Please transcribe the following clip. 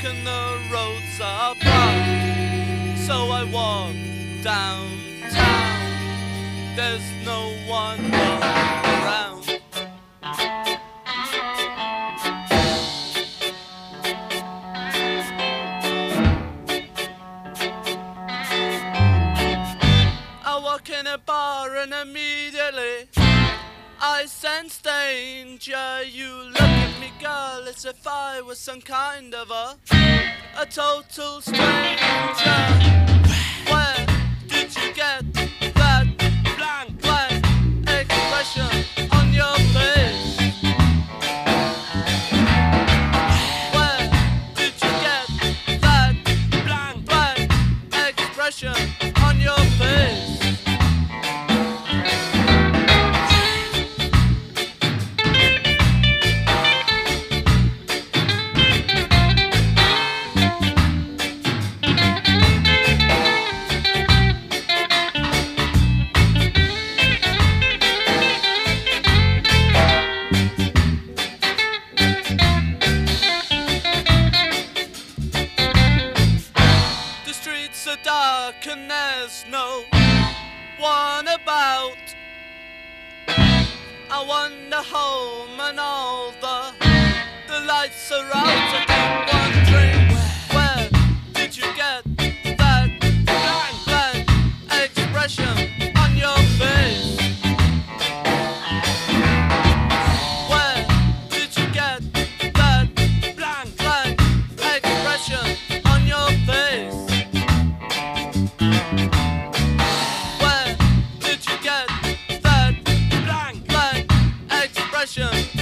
and the roads are blocked. So I walk downtown. There's no one around. I walk in a bar and immediately I sense danger. You look at me, girl, as if I was some kind of a total stranger. Where did you get that blank expression on your face? Where did you get that blank expression on your face? So dark and there's no one about. I wander home and all the lights are out. I keep wondering, where did you get that blank expression on your face? Where did you get that blank expression on your face? Where did you get that blank expression